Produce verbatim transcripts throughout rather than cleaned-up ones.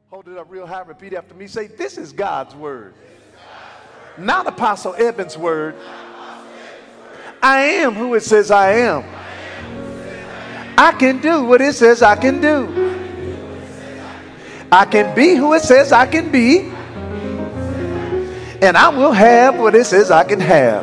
Hold it up real high. Repeat after me. Say, this is God's word. Not Apostle Edmonds' word. I am who it says I am. I can do what it says I can do. I can be who it says I can be. And I will have what it says I can have.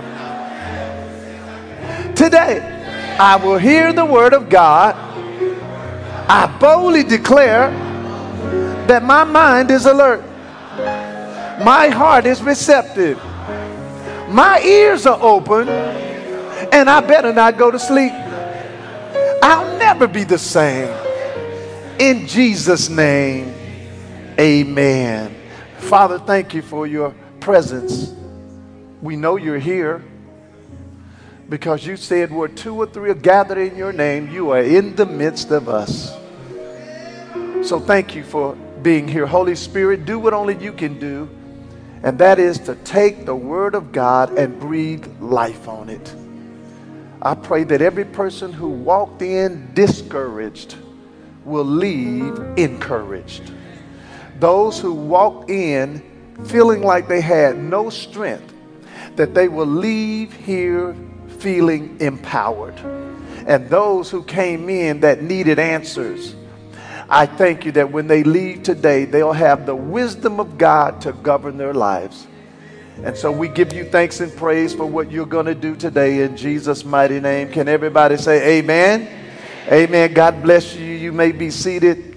Today, I will hear the word of God. I boldly declare that my mind is alert. My heart is receptive. My ears are open. And I better not go to sleep. I'll never be the same. In Jesus' name, amen. Father, thank you for your presence. We know you're here because you said where two or three are gathered in your name, you are in the midst of us. So thank you for being here. Holy Spirit, do what only you can do, and that is to take the word of God and breathe life on it. I pray that every person who walked in discouraged will leave encouraged. Those who walked in feeling like they had no strength, that they will leave here feeling empowered. And those who came in that needed answers, I thank you that when they leave today, they'll have the wisdom of God to govern their lives. And so we give you thanks and praise for what you're going to do today in Jesus' mighty name. Can everybody say amen? Amen. Amen. God bless you. You may be seated.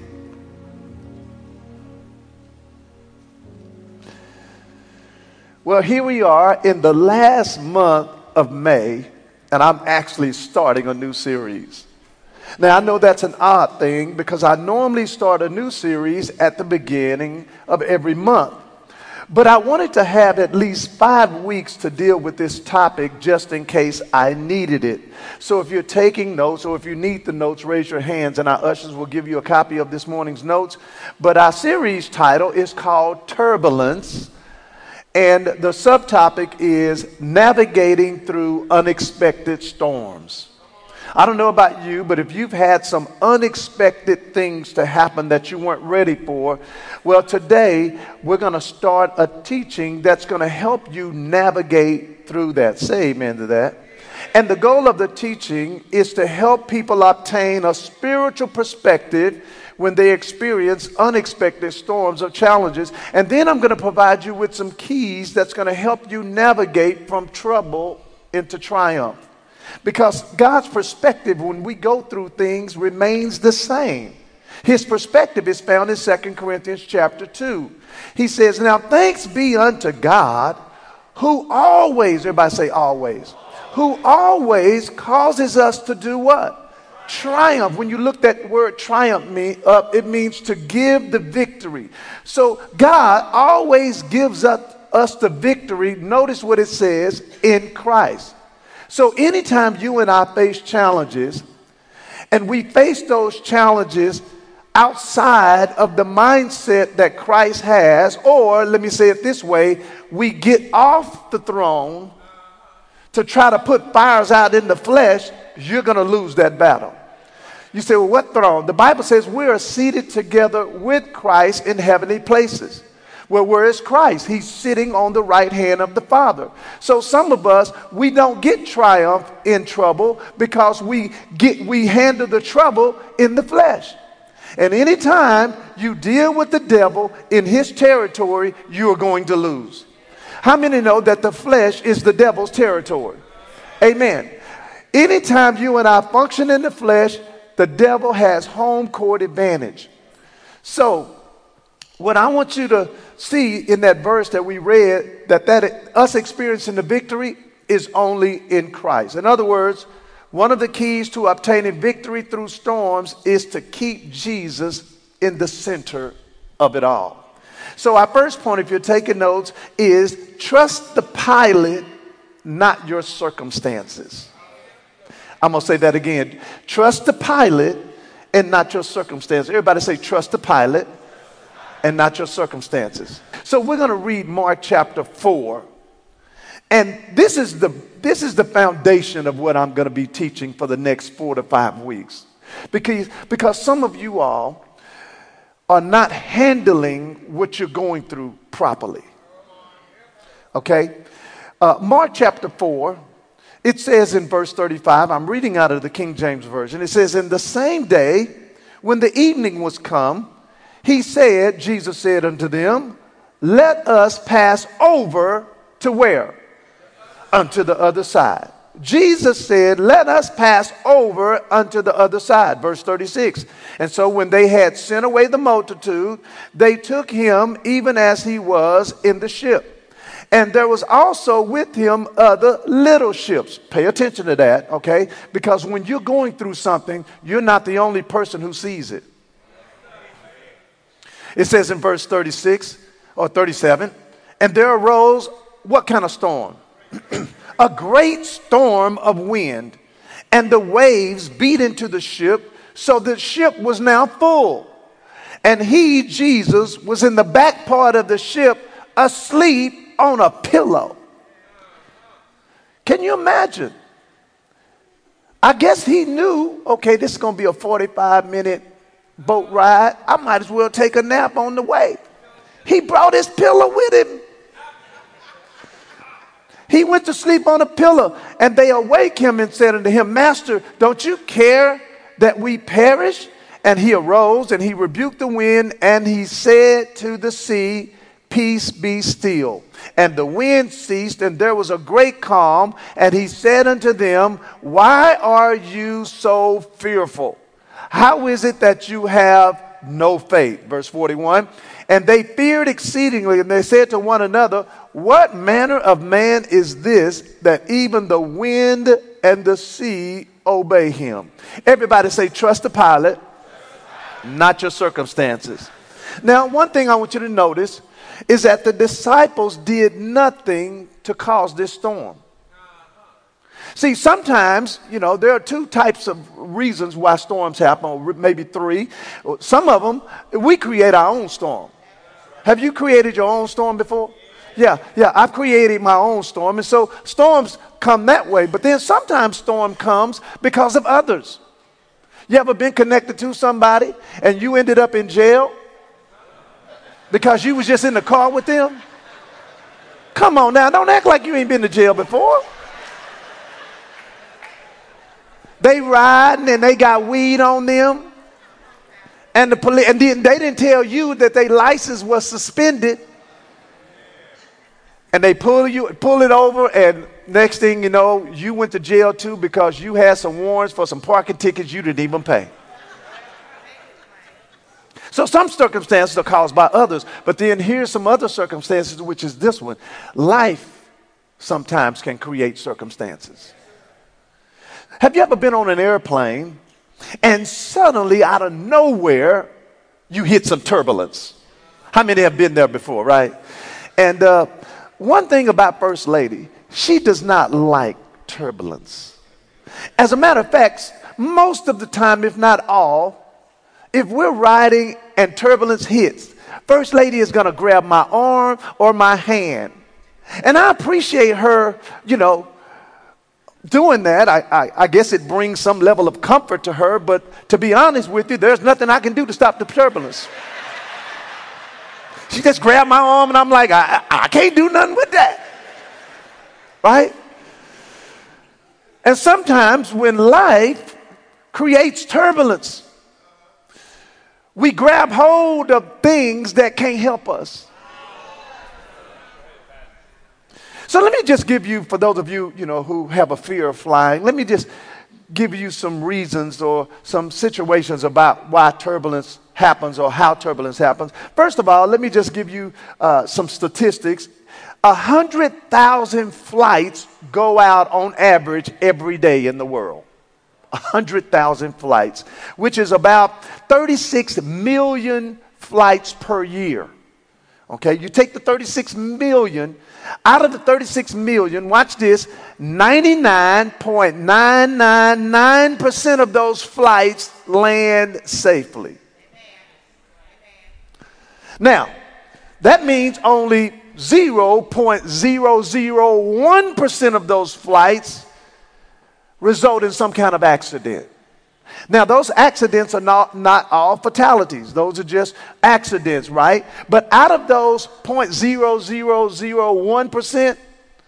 Well, here we are in the last month of May, and I'm actually starting a new series. Now, I know that's an odd thing because I normally start a new series at the beginning of every month. But I wanted to have at least five weeks to deal with this topic just in case I needed it. So if you're taking notes or if you need the notes, raise your hands and our ushers will give you a copy of this morning's notes. But our series title is called Turbulence, and the subtopic is Navigating Through Unexpected Storms. I don't know about you, but if you've had some unexpected things to happen that you weren't ready for, well, today we're going to start a teaching that's going to help you navigate through that. Say amen to that. And the goal of the teaching is to help people obtain a spiritual perspective when they experience unexpected storms or challenges. And then I'm going to provide you with some keys that's going to help you navigate from trouble into triumph. Because God's perspective when we go through things remains the same. His perspective is found in Second Corinthians chapter two. He says, now thanks be unto God who always, everybody say always, who always causes us to do what? Triumph. When you look that word triumph me up, it means to give the victory. So God always gives us, us the victory. Notice what it says, in Christ. So anytime you and I face challenges, and we face those challenges outside of the mindset that Christ has, or let me say it this way, we get off the throne to try to put fires out in the flesh, you're going to lose that battle. You say, well, what throne? The Bible says we are seated together with Christ in heavenly places. Well, where is Christ? He's sitting on the right hand of the Father. So some of us, we don't get triumph in trouble because we get we handle the trouble in the flesh. And anytime you deal with the devil in his territory, you are going to lose. How many know that the flesh is the devil's territory? Amen. Anytime you and I function in the flesh, the devil has home court advantage. So what I want you to see in that verse that we read, that, that us experiencing the victory is only in Christ. In other words, one of the keys to obtaining victory through storms is to keep Jesus in the center of it all. So our first point, if you're taking notes, is trust the pilot, not your circumstances. I'm going to say that again. Trust the pilot and not your circumstances. Everybody say trust the pilot and not your circumstances. So we're going to read Mark chapter four. And this is the this is the foundation of what I'm going to be teaching for the next four to five weeks. Because, because some of you all are not handling what you're going through properly. Okay? Uh, Mark chapter four, it says in verse thirty-five, I'm reading out of the King James Version. It says, in the same day, when the evening was come, he said, Jesus said unto them, let us pass over to where? Unto the other side. Jesus said, let us pass over unto the other side. Verse thirty-six. And so when they had sent away the multitude, they took him even as he was in the ship. And there was also with him other little ships. Pay attention to that, okay? Because when you're going through something, you're not the only person who sees it. It says in verse thirty-six or thirty-seven, and there arose what kind of storm? A great storm of wind, and the waves beat into the ship, so the ship was now full. And he, Jesus, was in the back part of the ship, asleep on a pillow. Can you imagine? I guess he knew, okay, this is going to be a forty-five minute boat ride. I might as well take a nap on the way. He brought his pillow with him. He went to sleep on a pillow, and they awake him and said unto him, Master, don't you care that we perish? And he arose and he rebuked the wind, and he said to the sea, peace, be still. And the wind ceased, and there was a great calm. And he said unto them, why are you so fearful? How is it that you have no faith? Verse forty-one. And they feared exceedingly, and they said to one another, what manner of man is this, that even the wind and the sea obey him? Everybody say, trust the pilot, not your circumstances. Now, one thing I want you to notice is that the disciples did nothing to cause this storm. See, sometimes, you know, there are two types of reasons why storms happen, or maybe three. Some of them, we create our own storm. Have you created your own storm before? Yeah, yeah, I've created my own storm. And so storms come that way. But then sometimes storm comes because of others. You ever been connected to somebody and you ended up in jail because you was just in the car with them? Come on now, don't act like you ain't been to jail before. They riding and they got weed on them. And the police, and they didn't tell you that their license was suspended. And they pull you, pull it over, and next thing you know, you went to jail too because you had some warrants for some parking tickets you didn't even pay. So some circumstances are caused by others, but then here's some other circumstances, which is this one. Life sometimes can create circumstances. Have you ever been on an airplane and suddenly out of nowhere you hit some turbulence? How many have been there before, right? And uh, one thing about First Lady, she does not like turbulence. As a matter of fact, most of the time, if not all, if we're riding and turbulence hits, First Lady is going to grab my arm or my hand. And I appreciate her, you know, doing that. I, I, I guess it brings some level of comfort to her, but to be honest with you, there's nothing I can do to stop the turbulence. She just grabbed my arm and I'm like, I, I can't do nothing with that. Right? And sometimes when life creates turbulence, we grab hold of things that can't help us. So let me just give you, for those of you, you know, who have a fear of flying, let me just give you some reasons or some situations about why turbulence happens or how turbulence happens. First of all, let me just give you uh, some statistics. A hundred thousand flights go out on average every day in the world. A hundred thousand flights, which is about thirty-six million flights per year. Okay, you take the thirty-six million, out of the thirty-six million, watch this, ninety-nine point nine nine nine percent of those flights land safely. Now, that means only zero point zero zero one percent of those flights result in some kind of accident. Now, those accidents are not, not all fatalities. Those are just accidents, right? But out of those zero point zero zero zero one percent,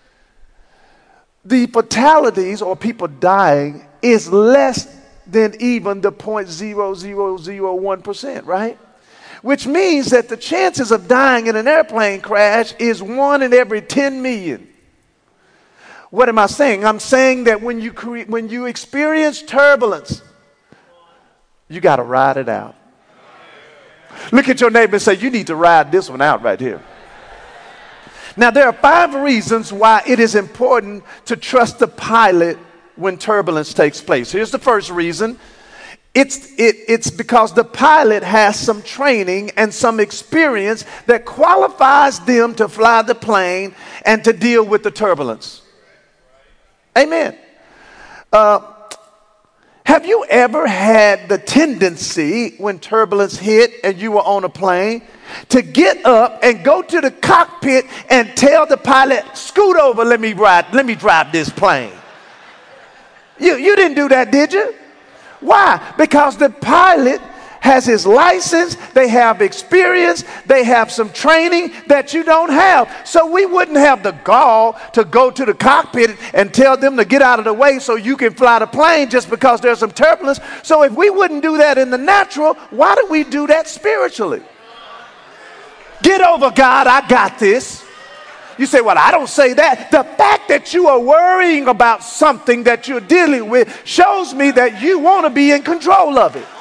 the fatalities or people dying is less than even the zero point zero zero zero one percent, right? Which means that the chances of dying in an airplane crash is one in every ten million. What am I saying? I'm saying that when you cre- when you experience turbulence, you got to ride it out. Look at your neighbor and say, you need to ride this one out right here. Now, there are five reasons why it is important to trust the pilot when turbulence takes place. Here's the first reason. It's, it, it's because the pilot has some training and some experience that qualifies them to fly the plane and to deal with the turbulence. Amen. Uh, have you ever had the tendency when turbulence hit and you were on a plane to get up and go to the cockpit and tell the pilot, scoot over, let me ride, let me drive this plane? You, you didn't do that, did you? Why? Because the pilot has his license, they have experience, they have some training that you don't have. So we wouldn't have the gall to go to the cockpit and tell them to get out of the way so you can fly the plane just because there's some turbulence. So if we wouldn't do that in the natural, why do we do that spiritually? Get over, God, I got this. You say, well, I don't say that. The fact that you are worrying about something that you're dealing with shows me that you want to be in control of it.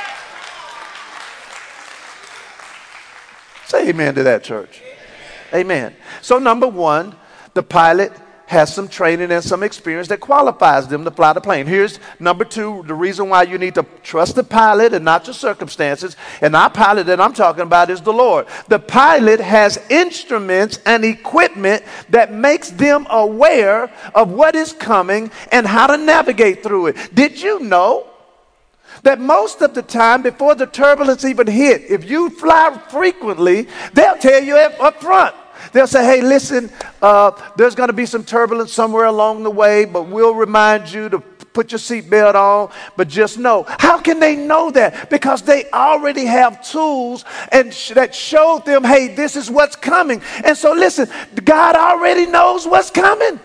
Say amen to that, church. Amen. So number one, the pilot has some training and some experience that qualifies them to fly the plane. Here's number two, the reason why you need to trust the pilot and not your circumstances. And our pilot that I'm talking about is the Lord. The pilot has instruments and equipment that makes them aware of what is coming and how to navigate through it. Did you know that most of the time before the turbulence even hit, if you fly frequently, they'll tell you up, up front. They'll say, hey, listen, uh, there's going to be some turbulence somewhere along the way, but we'll remind you to put your seatbelt on. But just know. How can they know that? Because they already have tools and sh- that showed them, hey, this is what's coming. And so listen, God already knows what's coming.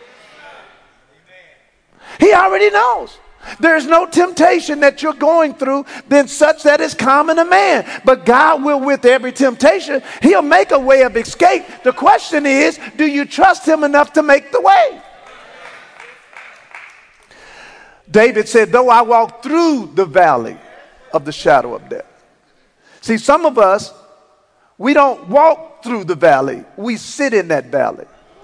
He already knows. There's no temptation that you're going through than such that is common to man. But God will, with every temptation, he'll make a way of escape. The question is, do you trust him enough to make the way? David said, though I walk through the valley of the shadow of death. See, some of us, we don't walk through the valley. We sit in that valley.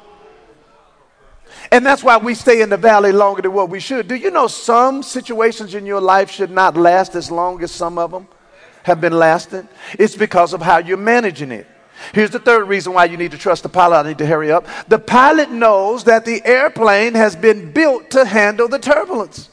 And that's why we stay in the valley longer than what we should. Do you know some situations in your life should not last as long as some of them have been lasting? It's because of how you're managing it. Here's the third reason why you need to trust the pilot. I need to hurry up. The pilot knows that the airplane has been built to handle the turbulence.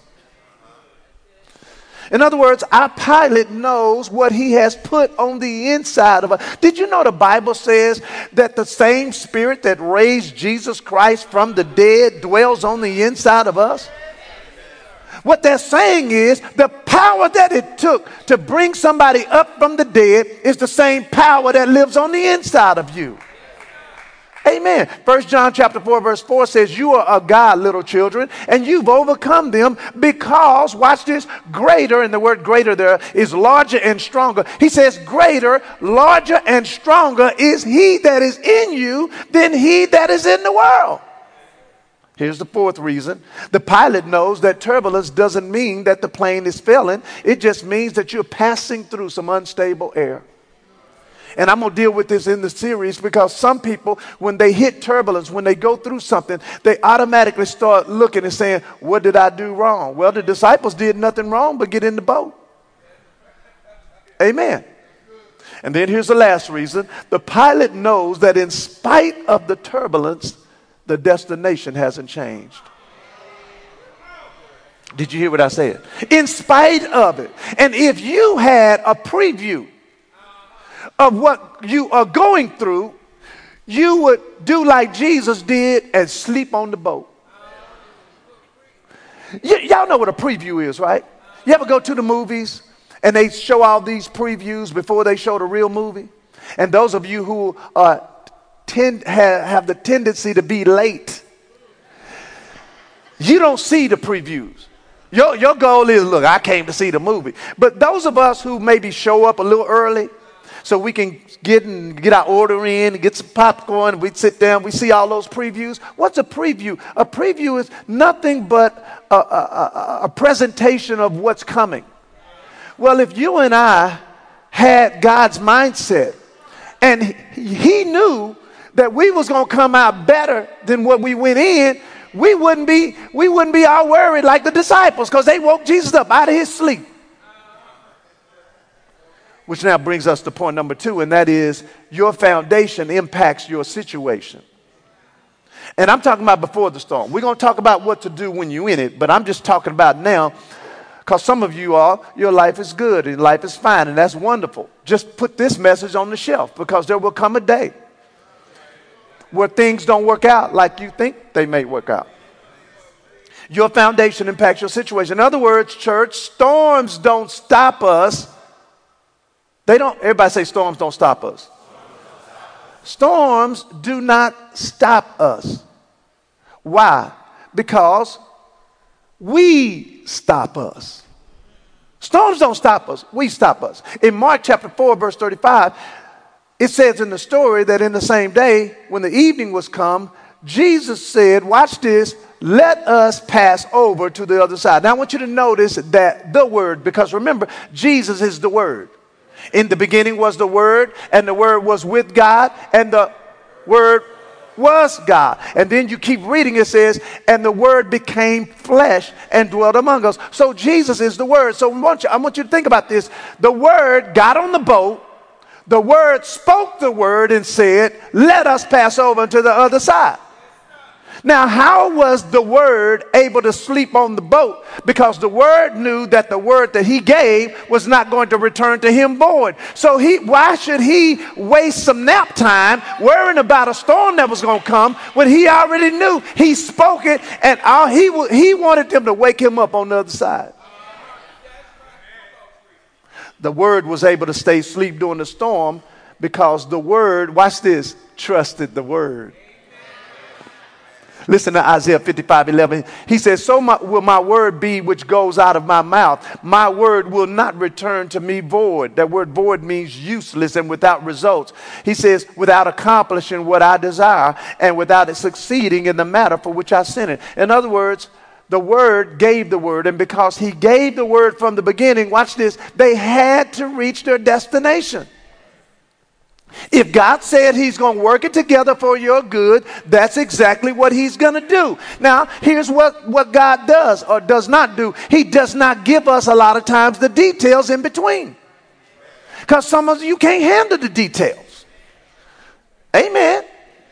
In other words, our pilot knows what he has put on the inside of us. Did you know the Bible says that the same spirit that raised Jesus Christ from the dead dwells on the inside of us? What they're saying is the power that it took to bring somebody up from the dead is the same power that lives on the inside of you. Amen. First John chapter four verse four says, you are of God, little children, and you've overcome them because, watch this, greater, and the word greater there is larger and stronger. He says greater, larger, and stronger is he that is in you than he that is in the world. Here's the fourth reason. The pilot knows that turbulence doesn't mean that the plane is failing. It just means that you're passing through some unstable air. And I'm going to deal with this in the series because some people, when they hit turbulence, when they go through something, they automatically start looking and saying, what did I do wrong? Well, the disciples did nothing wrong but get in the boat. Amen. And then here's the last reason. The pilot knows that in spite of the turbulence, the destination hasn't changed. Did you hear what I said? In spite of it. And if you had a preview of what you are going through, you would do like Jesus did and sleep on the boat. Y- y'all know what a preview is, right? You ever go to the movies and they show all these previews before they show the real movie? And those of you who uh, tend, have, have the tendency to be late, you don't see the previews. Your, your goal is, look, I came to see the movie. But those of us who maybe show up a little early so we can get and get our order in and get some popcorn, we sit down, we see all those previews. What's a preview? A preview is nothing but a, a, a, a presentation of what's coming. Well, if you and I had God's mindset and he knew that we was going to come out better than what we went in, we wouldn't be, we wouldn't be all worried like the disciples because they woke Jesus up out of his sleep. Which now brings us to point number two, and that is your foundation impacts your situation. And I'm talking about before the storm. We're going to talk about what to do when you're in it, but I'm just talking about now because some of you are, your life is good and life is fine, and that's wonderful. Just put this message on the shelf because there will come a day where things don't work out like you think they may work out. Your foundation impacts your situation. In other words, church, storms don't stop us. They don't, everybody say storms don't stop us. Storms do not stop us. Why? Because we stop us. Storms don't stop us. We stop us. In Mark chapter four, verse thirty-five, it says in the story that in the same day, when the evening was come, Jesus said, watch this, let us pass over to the other side. Now I want you to notice that the word, because remember, Jesus is the word. In the beginning was the Word, and the Word was with God, and the Word was God. And then you keep reading, it says, and the Word became flesh and dwelt among us. So Jesus is the Word. So I want you, I want you to think about this. The Word got on the boat. The Word spoke the Word and said, let us pass over to the other side. Now, how was the Word able to sleep on the boat? Because the Word knew that the word that he gave was not going to return to him void. So he, why should he waste some nap time worrying about a storm that was going to come when he already knew? He spoke it, and all he, he wanted them to wake him up on the other side. The Word was able to stay asleep during the storm because the Word, watch this, trusted the Word. Listen to Isaiah fifty-five eleven. He says, so my, will my word be which goes out of my mouth. My word will not return to me void. That word void means useless and without results. He says, without accomplishing what I desire and without it succeeding in the matter for which I sent it. In other words, the word gave the word. And because he gave the word from the beginning, watch this, they had to reach their destination. If God said he's going to work it together for your good, that's exactly what he's going to do. Now, here's what, what God does or does not do. He does not give us a lot of times the details in between. Because some of you can't handle the details. Amen.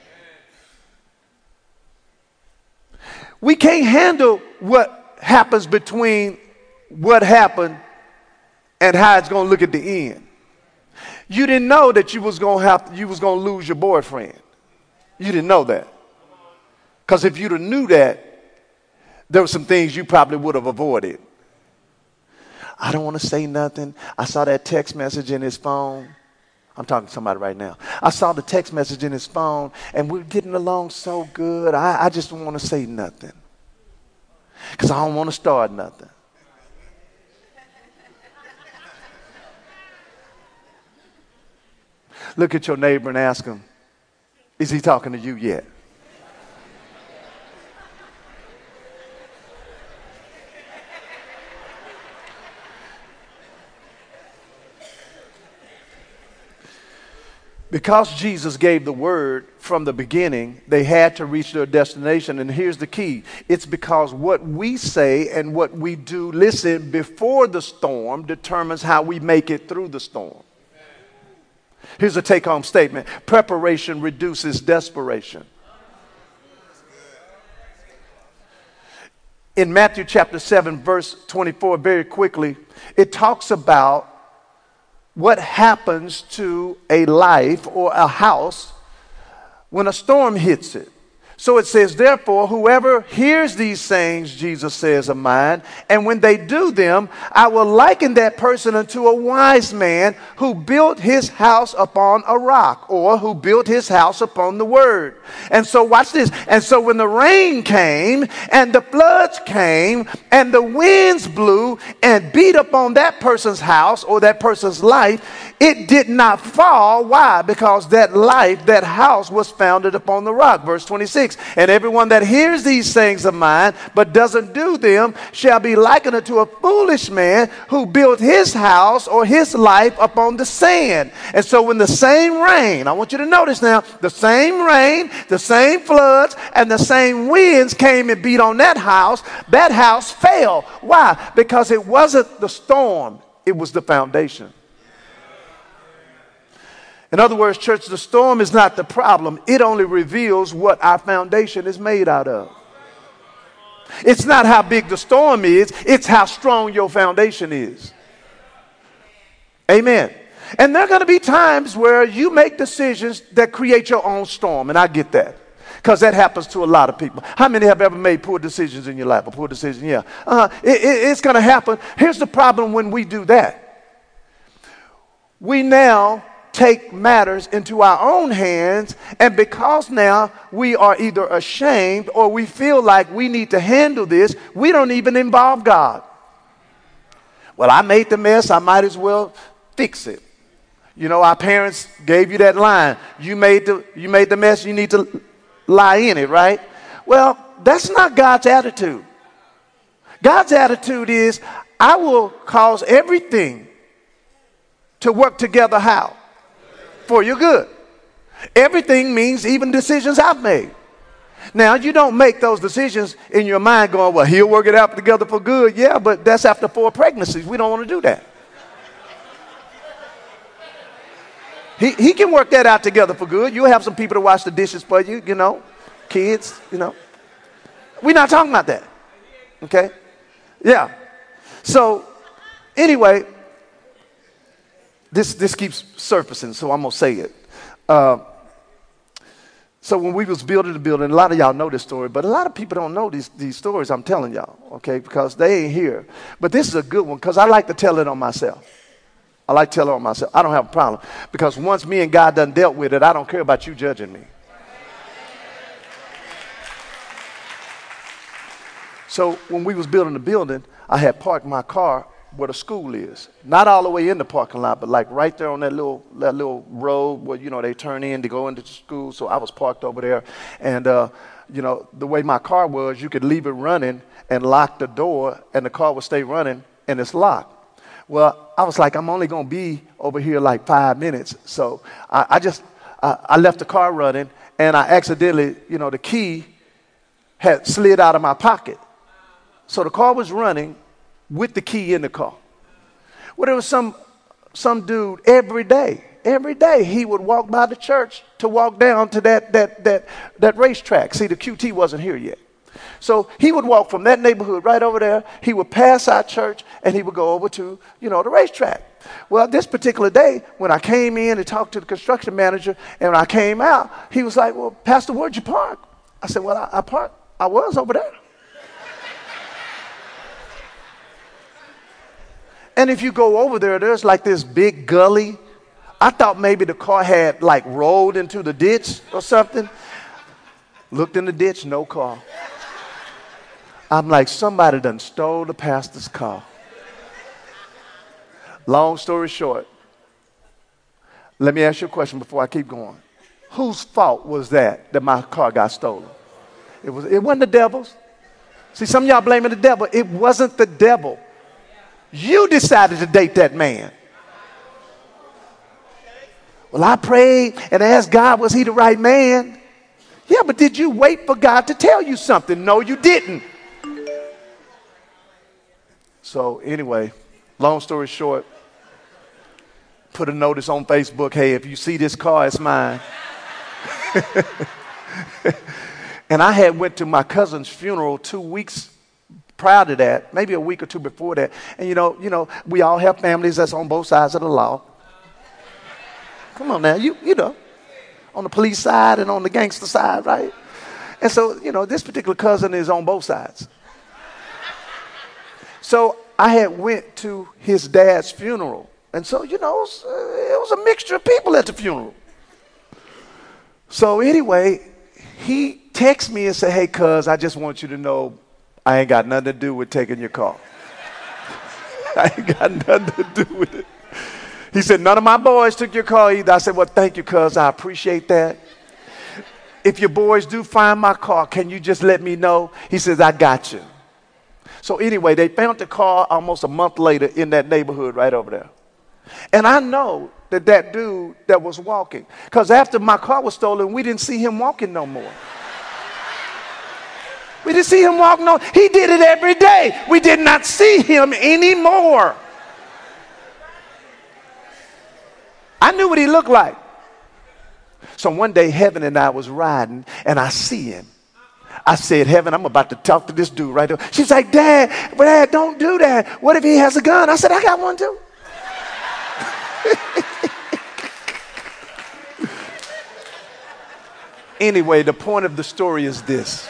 We can't handle what happens between what happened and how it's going to look at the end. You didn't know that you was gonna have to, you was gonna lose your boyfriend. You didn't know that. Because if you'd have knew that, there were some things you probably would have avoided. I don't want to say nothing. I saw that text message in his phone. I'm talking to somebody right now. I saw the text message in his phone, and we're getting along so good. I, I just don't want to say nothing. Because I don't want to start nothing. Look at your neighbor and ask him, is he talking to you yet? Because Jesus gave the word from the beginning, they had to reach their destination. And here's the key. It's because what we say and what we do, listen, before the storm determines how we make it through the storm. Here's a take-home statement. Preparation reduces desperation. In Matthew chapter seven, verse twenty-four, very quickly, it talks about what happens to a life or a house when a storm hits it. So it says, therefore, whoever hears these sayings, Jesus says, of mine, and when they do them, I will liken that person unto a wise man who built his house upon a rock, or who built his house upon the word. And so watch this. And so when the rain came and the floods came and the winds blew and beat upon that person's house or that person's life, it did not fall. Why? Because that life, that house was founded upon the rock. Verse twenty-six. And everyone that hears these sayings of mine, but doesn't do them, shall be likened unto a foolish man who built his house or his life upon the sand. And so when the same rain, I want you to notice now, the same rain, the same floods, and the same winds came and beat on that house, that house fell. Why? Because it wasn't the storm, it was the foundation. In other words, church, the storm is not the problem. It only reveals what our foundation is made out of. It's not how big the storm is. It's how strong your foundation is. Amen. And there are going to be times where you make decisions that create your own storm. And I get that. Because that happens to a lot of people. How many have ever made poor decisions in your life? A poor decision, yeah. Uh, it, it, it's going to happen. Here's the problem when we do that. We now take matters into our own hands, and because now we are either ashamed or we feel like we need to handle this, we don't even involve God. Well, I made the mess, I might as well fix it. You know, our parents gave you that line, you made the you made the mess, you need to lie in it, right? Well, that's not God's attitude. God's attitude is, I will cause everything to work together. How? For your good. Everything means even decisions I've made. Now, you don't make those decisions in your mind going, well, he'll work it out together for good. Yeah, but that's after four pregnancies. We don't want to do that. He, he can work that out together for good. You'll have some people to wash the dishes for you, you know, kids, you know. We're not talking about that. Okay? Yeah. So, anyway, This this keeps surfacing, so I'm going to say it. Uh, so when we was building the building, a lot of y'all know this story, but a lot of people don't know these, these stories I'm telling y'all, okay, because they ain't here. But this is a good one because I like to tell it on myself. I like to tell it on myself. I don't have a problem because once me and God done dealt with it, I don't care about you judging me. So when we was building the building, I had parked my car where the school is. Not all the way in the parking lot, but like right there on that little that little road where, you know, they turn in to go into the school. So I was parked over there. And, uh, you know, the way my car was, you could leave it running and lock the door and the car would stay running and it's locked. Well, I was like, I'm only going to be over here like five minutes. So I, I just, I, I left the car running and I accidentally, you know, the key had slid out of my pocket. So the car was running with the key in the car. Well, there was some some dude every day, every day he would walk by the church to walk down to that that that that racetrack. See, the Q T wasn't here yet. So he would walk from that neighborhood right over there. He would pass our church and he would go over to, you know, the racetrack. Well, this particular day, when I came in and talked to the construction manager and when I came out, he was like, well, Pastor, where'd you park? I said, well, I, I parked, I was over there. And if you go over there, there's like this big gully. I thought maybe the car had like rolled into the ditch or something. Looked in the ditch, no car. I'm like, somebody done stole the pastor's car. Long story short, let me ask you a question before I keep going. Whose fault was that that my car got stolen? It was. It wasn't the devil's. See, some of y'all blaming the devil. It wasn't the devil. You decided to date that man. Well, I prayed and asked God, was he the right man? Yeah, but did you wait for God to tell you something? No, you didn't. So anyway, long story short, put a notice on Facebook, hey, if you see this car, it's mine. And I had went to my cousin's funeral two weeks prior to that, maybe a week or two before that. And, you know, you know, we all have families that's on both sides of the law. Come on now, you, you know, on the police side and on the gangster side, right? And so, you know, this particular cousin is on both sides. So I had went to his dad's funeral. And so, you know, it was, uh, it was a mixture of people at the funeral. So anyway, he texted me and said, hey, cuz, I just want you to know I ain't got nothing to do with taking your car. I ain't got nothing to do with it. He said, none of my boys took your car either. I said, well, thank you, cuz. I appreciate that. If your boys do find my car, can you just let me know? He says, I got you. So anyway, they found the car almost a month later in that neighborhood right over there. And I know that that dude that was walking, because after my car was stolen, we didn't see him walking no more. We didn't see him walk no. He did it every day. We did not see him anymore. I knew what he looked like. So one day, Heaven and I was riding, and I see him. I said, Heaven, I'm about to talk to this dude right now. She's like, Dad, Dad, don't do that. What if he has a gun? I said, I got one too. Anyway, the point of the story is this.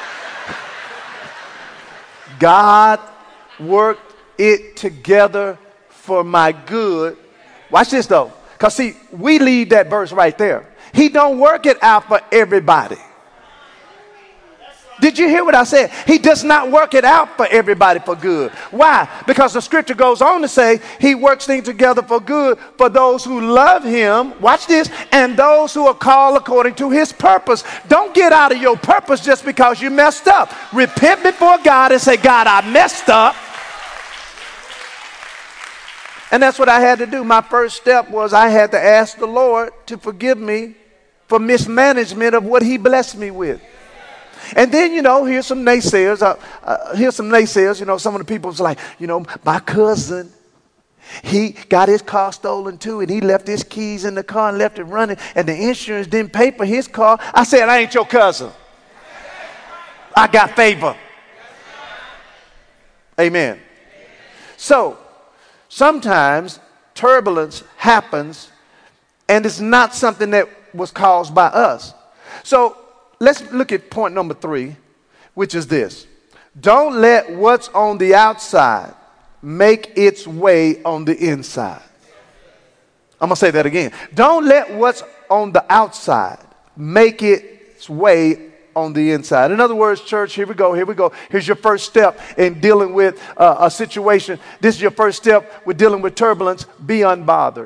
God worked it together for my good. Watch this though. Because see, we leave that verse right there. He don't work it out for everybody. Did you hear what I said? He does not work it out for everybody for good. Why? Because the scripture goes on to say he works things together for good for those who love him. Watch this. And those who are called according to his purpose. Don't get out of your purpose just because you messed up. Repent before God and say, God, I messed up. And that's what I had to do. My first step was I had to ask the Lord to forgive me for mismanagement of what he blessed me with. And then, you know, here's some naysayers. Uh, uh, here's some naysayers. You know, some of the people was like, you know, my cousin, he got his car stolen too, and he left his keys in the car and left it running, and the insurance didn't pay for his car. I said, I ain't your cousin. I got favor. Amen. So sometimes turbulence happens, and it's not something that was caused by us. So let's look at point number three, which is this. Don't let what's on the outside make its way on the inside. I'm going to say that again. Don't let what's on the outside make its way on the inside. In other words, church, here we go, here we go. Here's your first step in dealing with uh, a situation. This is your first step with dealing with turbulence. Be unbothered.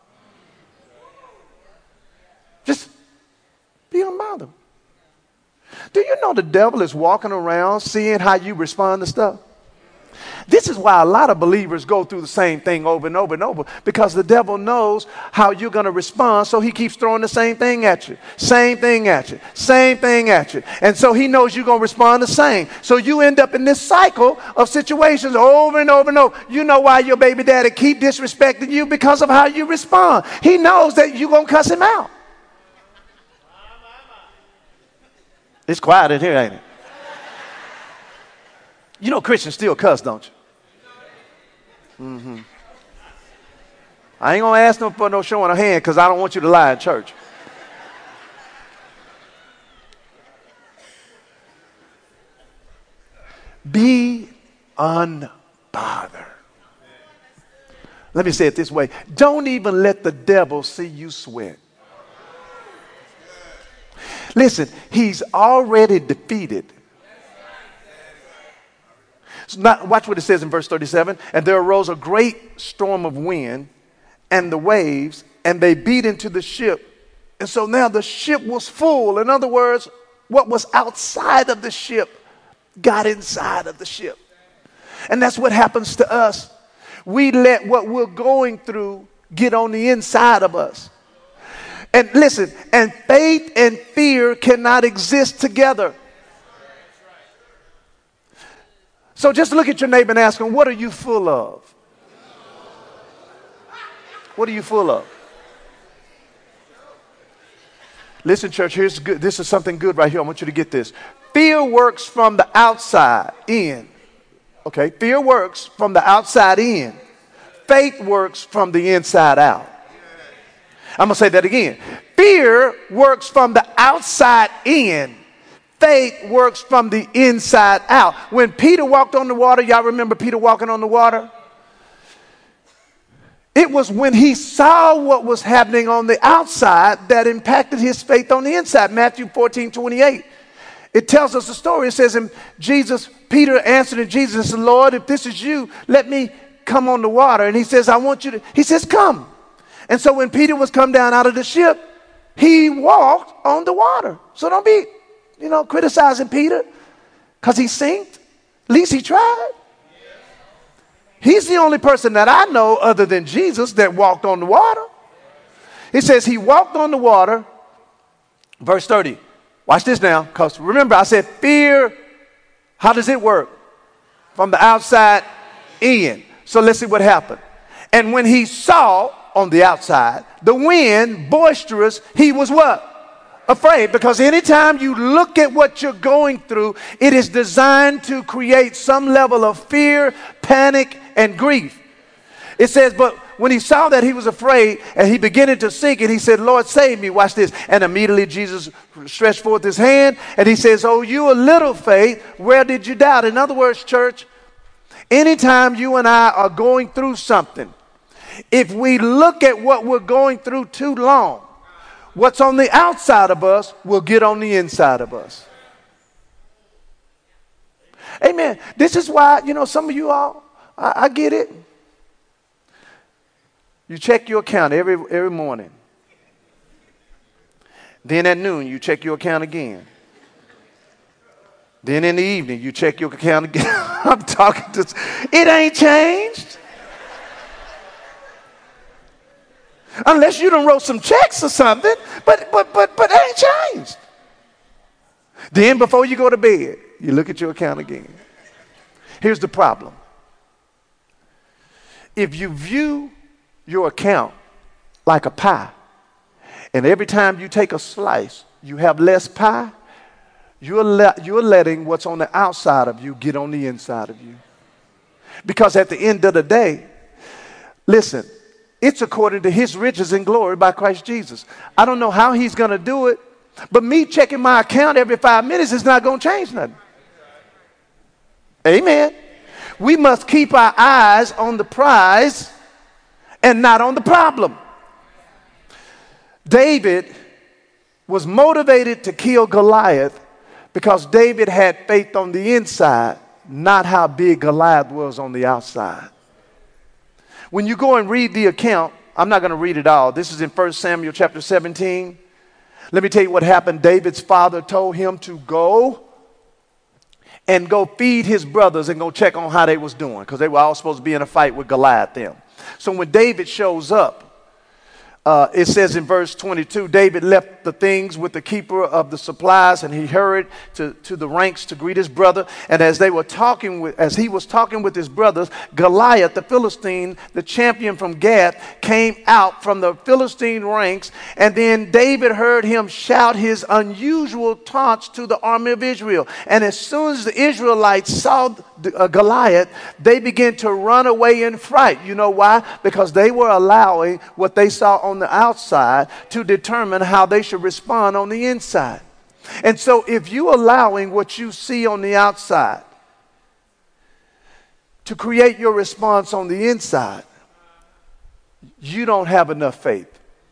Just be unbothered. Do you know the devil is walking around seeing how you respond to stuff? This is why a lot of believers go through the same thing over and over and over, because the devil knows how you're going to respond, so he keeps throwing the same thing at you, same thing at you, same thing at you. And so he knows you're going to respond the same. So you end up in this cycle of situations over and over and over. You know why your baby daddy keep disrespecting you? Because of how you respond. He knows that you're going to cuss him out. It's quiet in here, ain't it? You know Christians still cuss, don't you? Mm-hmm. I ain't going to ask them for no showing of hand because I don't want you to lie in church. Be unbothered. Let me say it this way. Don't even let the devil see you sweat. Listen, he's already defeated. So now, watch what it says in verse thirty-seven. And there arose a great storm of wind and the waves, and they beat into the ship. And so now the ship was full. In other words, what was outside of the ship got inside of the ship. And that's what happens to us. We let what we're going through get on the inside of us. And listen, and faith and fear cannot exist together. So just look at your neighbor and ask him, what are you full of? What are you full of? Listen, church, here's good. This is something good right here. I want you to get this. Fear works from the outside in. Okay, fear works from the outside in. Faith works from the inside out. I'm going to say that again. Fear works from the outside in. Faith works from the inside out. When Peter walked on the water, y'all remember Peter walking on the water? It was when he saw what was happening on the outside that impacted his faith on the inside. Matthew fourteen twenty-eight. It tells us the story. It says, and Jesus, Peter answered and Jesus said, Lord, if this is you, let me come on the water. And he says, I want you to, he says, come. And so when Peter was come down out of the ship, he walked on the water. So don't be, you know, criticizing Peter because he sinked. At least he tried. He's the only person that I know other than Jesus that walked on the water. It says he walked on the water. Verse thirty. Watch this now, because remember I said fear, how does it work? From the outside in. So let's see what happened. And when he saw on the outside the wind boisterous, he was what? Afraid. Because anytime you look at what you're going through, it is designed to create some level of fear, panic, and grief. It says, but when he saw that, he was afraid and he began to sink and he said, Lord, save me. Watch this. And immediately Jesus stretched forth his hand and he says, oh, you a little faith, where did you doubt? In other words, church, anytime you and I are going through something, if we look at what we're going through too long, what's on the outside of us will get on the inside of us. Amen. This is why, you know, some of you all, I, I get it. You check your account every every morning. Then at noon, you check your account again. Then in the evening, you check your account again. I'm talking to, it ain't changed. Unless you done wrote some checks or something, but but but but it ain't changed. Then before you go to bed, you look at your account again. Here's the problem. If you view your account like a pie, and every time you take a slice, you have less pie, you're, le- you're letting what's on the outside of you get on the inside of you. Because at the end of the day, listen, it's according to his riches and glory by Christ Jesus. I don't know how he's going to do it, but me checking my account every five minutes is not going to change nothing. Amen. We must keep our eyes on the prize and not on the problem. David was motivated to kill Goliath because David had faith on the inside, not how big Goliath was on the outside. When you go and read the account, I'm not going to read it all. This is in First Samuel chapter seventeen. Let me tell you what happened. David's father told him to go and go feed his brothers and go check on how they was doing, because they were all supposed to be in a fight with Goliath them. So when David shows up, uh, it says in verse twenty-two, David left the things with the keeper of the supplies, and he hurried to, to the ranks to greet his brother. And as they were talking with, as he was talking with his brothers, Goliath, the Philistine, the champion from Gath, came out from the Philistine ranks. And then David heard him shout his unusual taunts to the army of Israel. And as soon as the Israelites saw uh, Goliath, they began to run away in fright. You know why? Because they were allowing what they saw on the outside to determine how they should respond on the inside. And so if you're allowing what you see on the outside to create your response on the inside, you don't have enough faith.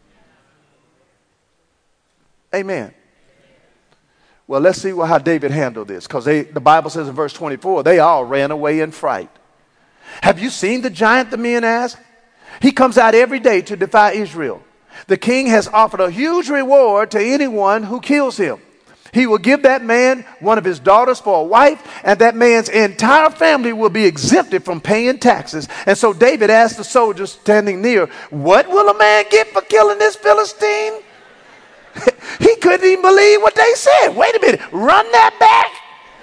Amen. Well, let's see how David handled this, because the Bible says in verse twenty-four, they all ran away in fright. Have you seen the giant, the men asked? He comes out every day to defy Israel. The king has offered a huge reward to anyone who kills him. He will give that man one of his daughters for a wife, and that man's entire family will be exempted from paying taxes. And so David asked the soldiers standing near, what will a man get for killing this Philistine? He couldn't even believe what they said. Wait a minute, run that back.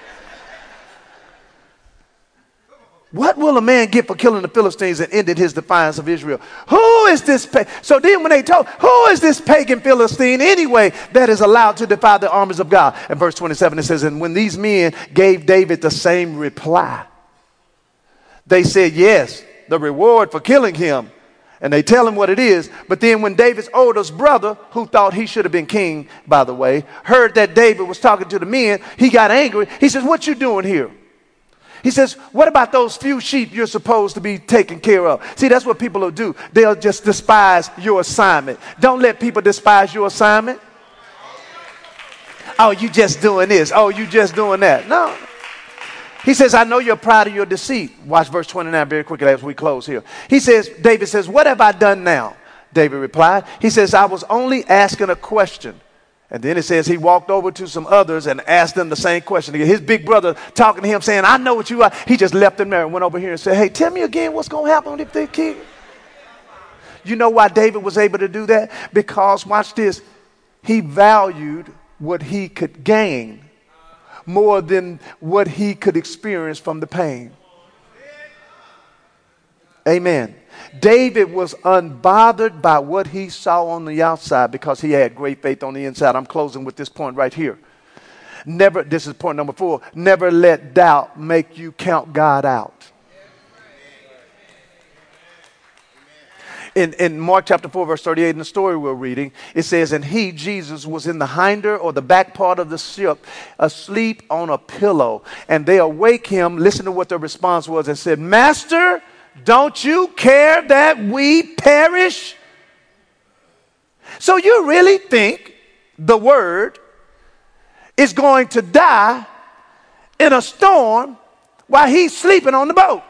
What will a man get for killing the Philistines and ended his defiance of Israel? Who is this? Pa- so then when they told, who is this pagan Philistine anyway that is allowed to defy the armies of God? In verse twenty-seven it says, and when these men gave David the same reply, they said, yes, the reward for killing him And they tell him what it is. But then when David's oldest brother, who thought he should have been king, by the way, heard that David was talking to the men, he got angry. He says, what you doing here? He says, what about those few sheep you're supposed to be taking care of? See, that's what people will do. They'll just despise your assignment. Don't let people despise your assignment. Oh, you just doing this. Oh, you just doing that. No. He says, I know you're proud of your deceit. Watch verse twenty-nine very quickly as we close here. He says, David says, what have I done now? David replied. He says, I was only asking a question. And then it says he walked over to some others and asked them the same question. His big brother talking to him saying, I know what you are. He just left him there and went over here and said, hey, tell me again what's going to happen if they king. You know why David was able to do that? Because, watch this, he valued what he could gain more than what he could experience from the pain. Amen. David was unbothered by what he saw on the outside because he had great faith on the inside. I'm closing with this point right here. Never, this is point number four, never let doubt make you count God out. In, in Mark chapter four, verse thirty-eight, in the story we're reading, it says, and he, Jesus, was in the hinder or the back part of the ship, asleep on a pillow. And they awake him. Listen to what their response was and said, Master, don't you care that we perish? So you really think the word is going to die in a storm while he's sleeping on the boat?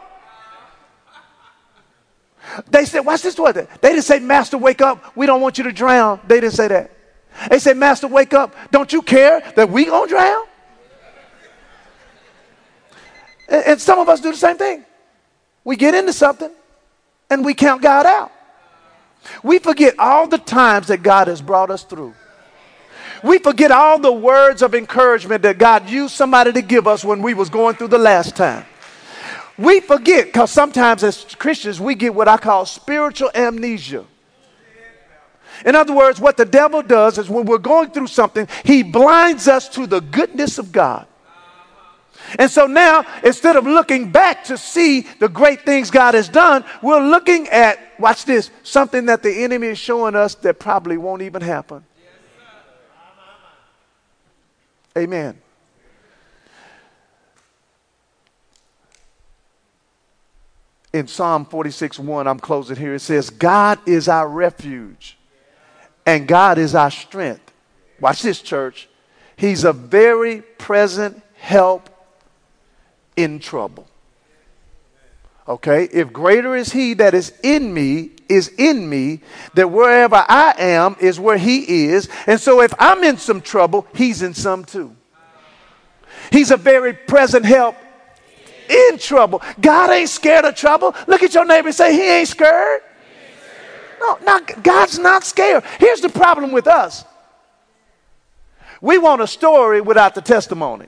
They said, watch this word. They didn't say, Master, wake up. We don't want you to drown. They didn't say that. They said, Master, wake up. Don't you care that we gonna drown? And, and some of us do the same thing. We get into something and we count God out. We forget all the times that God has brought us through. We forget all the words of encouragement that God used somebody to give us when we was going through the last time. We forget, because sometimes as Christians we get what I call spiritual amnesia. In other words, what the devil does is when we're going through something, he blinds us to the goodness of God. And so now, instead of looking back to see the great things God has done, we're looking at, watch this, something that the enemy is showing us that probably won't even happen. Amen. In Psalm forty-six one, I'm closing here, it says, God is our refuge and God is our strength. Watch this, church. He's a very present help in trouble. Okay, if greater is he that is in me, is in me, that wherever I am is where he is. And so if I'm in some trouble, he's in some too. He's a very present help in trouble. God ain't scared of trouble. Look at your neighbor and say, he ain't scared. No, no, God's not scared. Here's the problem with us. We want a story without the testimony.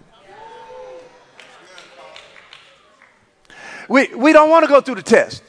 We, we don't want to go through the test.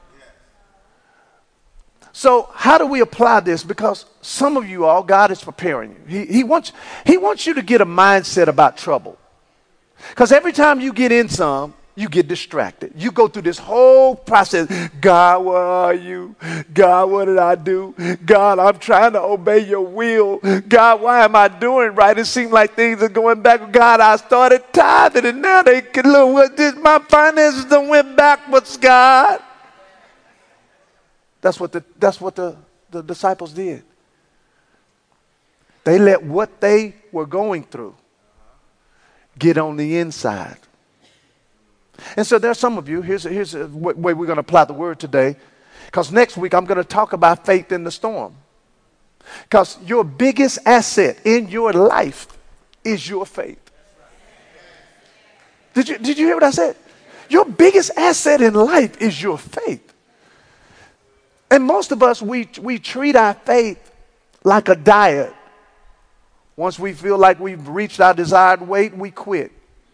So how do we apply this? Because some of you all, God is preparing you. He, he, wants, he wants you to get a mindset about trouble. Because every time you get in some, you get distracted. You go through this whole process. God, where are you? God, what did I do? God, I'm trying to obey your will. God, why am I doing right? It seems like things are going back. God, I started tithing and now they can look what this, my finances done went backwards, God. That's what the that's what the, the disciples did. They let what they were going through get on the inside. And so there's some of you, here's, here's a way we're going to apply the word today. Because next week I'm going to talk about faith in the storm. Because your biggest asset in your life is your faith. Did you, did you hear what I said? Your biggest asset in life is your faith. And most of us, we, we treat our faith like a diet. Once we feel like we've reached our desired weight, we quit.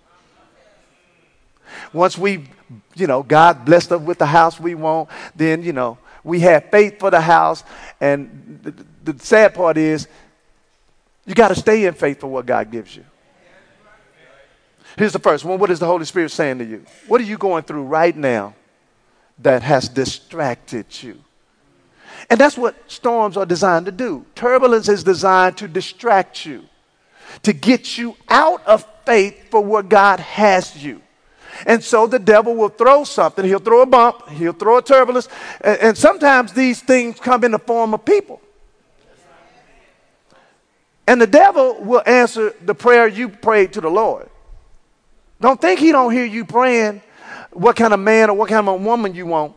Once we, you know, God blessed us with the house we want, then, you know, we have faith for the house. And the, the sad part is you got to stay in faith for what God gives you. Here's the first one. What is the Holy Spirit saying to you? What are you going through right now that has distracted you? And that's what storms are designed to do. Turbulence is designed to distract you, to get you out of faith for where God has you. And so the devil will throw something. He'll throw a bump. He'll throw a turbulence. And, and sometimes these things come in the form of people. And the devil will answer the prayer you prayed to the Lord. Don't think he don't hear you praying what kind of man or what kind of woman you want.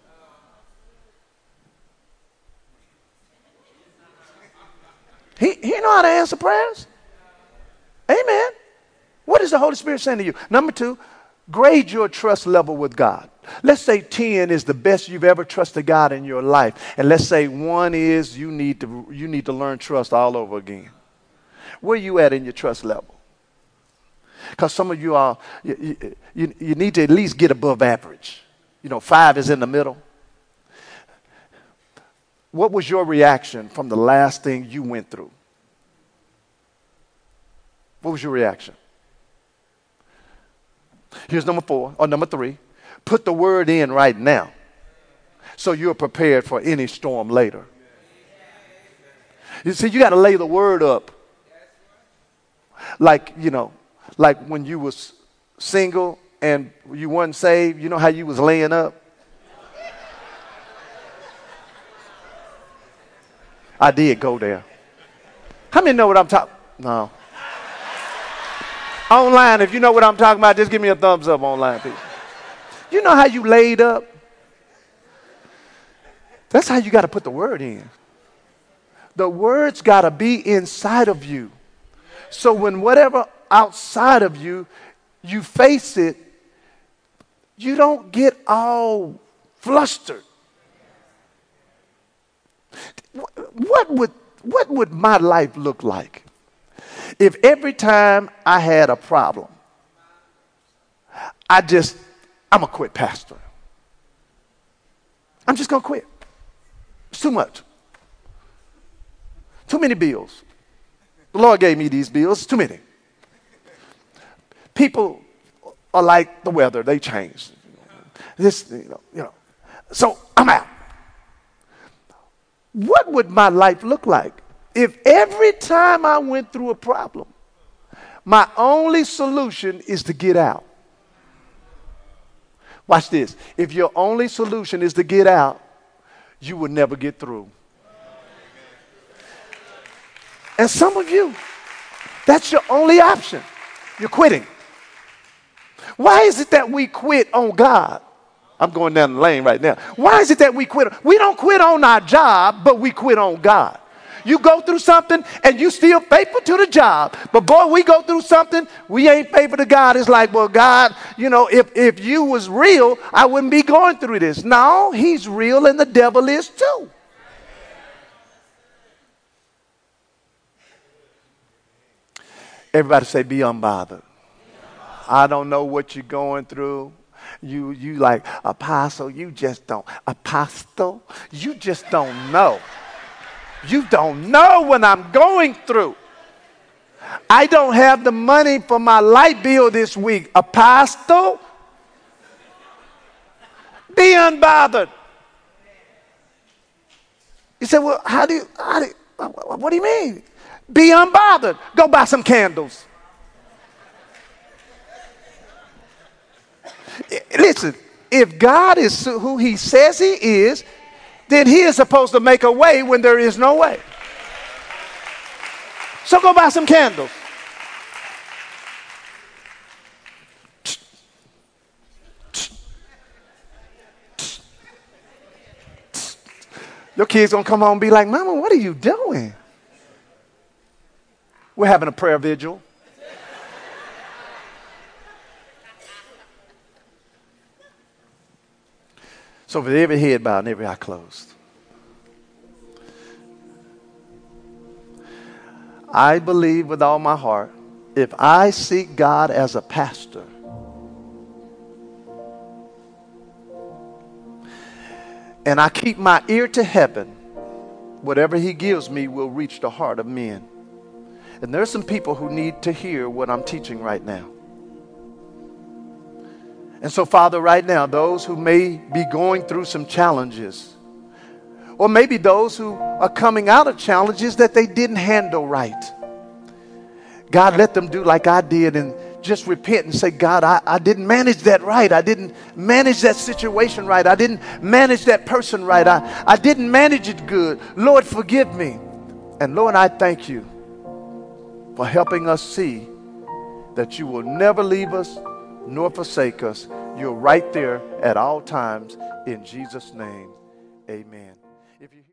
He, he know how to answer prayers. Amen. What is the Holy Spirit saying to you? Number two, grade your trust level with God. Let's say ten is the best you've ever trusted God in your life. And let's say one is you need to, you need to learn trust all over again. Where are you at in your trust level? Because some of you are, you, you, you need to at least get above average. You know, five is in the middle. What was your reaction from the last thing you went through? What was your reaction? Here's number four, or number three. Put the word in right now so you're prepared for any storm later. You see, you got to lay the word up. Like, you know, like when you was single and you weren't saved, you know how you was laying up? I did go there. How many know what I'm talking? No. Online, if you know what I'm talking about, just give me a thumbs up online, people. You know how you laid up? That's how you got to put the word in. The word's got to be inside of you. So when whatever outside of you, you face it, you don't get all flustered. What would, what would my life look like if every time I had a problem, I just, I'm going to quit pastoring. I'm just going to quit. It's too much. Too many bills. The Lord gave me these bills. Too many. People are like the weather. They change. This, you know, you know. So I'm out. What would my life look like if every time I went through a problem, my only solution is to get out? Watch this. If your only solution is to get out, you will never get through. And some of you, that's your only option. You're quitting. Why is it that we quit on God? I'm going down the lane right now. Why is it that we quit? We don't quit on our job, but we quit on God. You go through something and you still faithful to the job. But boy, we go through something, we ain't faithful to God. It's like, well, God, you know, if, if you was real, I wouldn't be going through this. No, he's real and the devil is too. Everybody say, be unbothered. I don't know what you're going through. You, you like, apostle, you just don't. Apostle, you just don't know. You don't know what I'm going through. I don't have the money for my light bill this week. Apostle, be unbothered. You say, well, how do you, how do you, what do you mean? Be unbothered. Go buy some candles. Listen, if God is who he says he is, then he is supposed to make a way when there is no way. So go buy some candles. Your kids gonna come home and be like, Mama, what are you doing? We're having a prayer vigil. So with every head bowed and every eye closed, I believe with all my heart, if I seek God as a pastor, and I keep my ear to heaven, whatever he gives me will reach the heart of men. And there's some people who need to hear what I'm teaching right now. And so, Father, right now, those who may be going through some challenges, Or maybe those who are coming out of challenges that they didn't handle right. God, let them do like I did and just repent and say, God, I, I didn't manage that right. I didn't manage that situation right. I didn't manage that person right. I, I didn't manage it good. Lord, forgive me. And Lord, I thank you for helping us see that you will never leave us nor forsake us. You're right there at all times. In Jesus' name, amen. If you